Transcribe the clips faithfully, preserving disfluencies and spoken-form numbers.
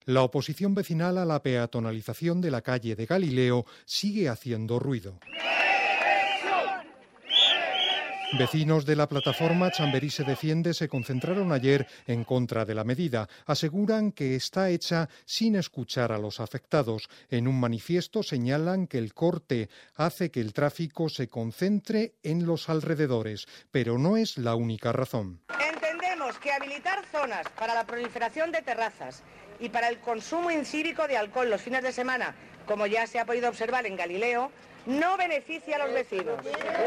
La oposición vecinal a la peatonalización de la calle de Galileo sigue haciendo ruido. Vecinos de la plataforma Chamberí se defiende se concentraron ayer en contra de la medida. Aseguran que está hecha sin escuchar a los afectados. En un manifiesto señalan que el corte hace que el tráfico se concentre en los alrededores, pero no es la única razón. Entendemos que habilitar zonas para la proliferación de terrazas y para el consumo incívico de alcohol los fines de semana, como ya se ha podido observar en Galileo, no beneficia a los vecinos.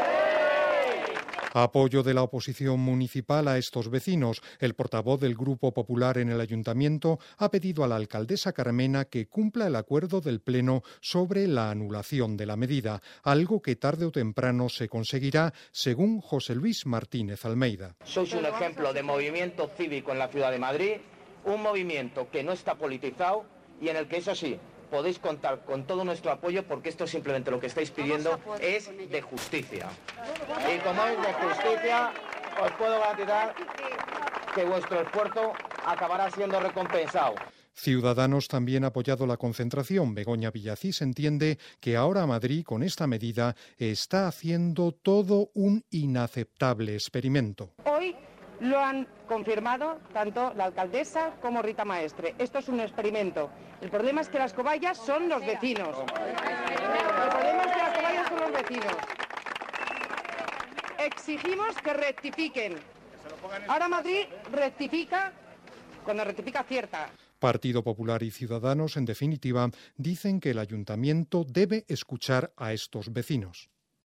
Apoyo de la oposición municipal a estos vecinos. El portavoz del Grupo Popular en el Ayuntamiento ha pedido a la alcaldesa Carmena que cumpla el acuerdo del Pleno sobre la anulación de la medida, algo que tarde o temprano se conseguirá, según José Luis Martínez Almeida. Sois un ejemplo de movimiento cívico en la ciudad de Madrid, un movimiento que no está politizado y en el que, eso sí, podéis contar con todo nuestro apoyo, porque esto simplemente lo que estáis pidiendo es de justicia. Y como es de justicia, os puedo garantizar que vuestro esfuerzo acabará siendo recompensado. Ciudadanos también ha apoyado la concentración. Begoña Villacís entiende que ahora Madrid, con esta medida, está haciendo todo un inaceptable experimento. Hoy lo han confirmado tanto la alcaldesa como Rita Maestre. Esto es un experimento. El problema es que las cobayas son los vecinos. El problema es que las cobayas son los vecinos. Exigimos que rectifiquen. Ahora Madrid rectifica cuando rectifica acierta. Partido Popular y Ciudadanos, en definitiva, dicen que el ayuntamiento debe escuchar a estos vecinos.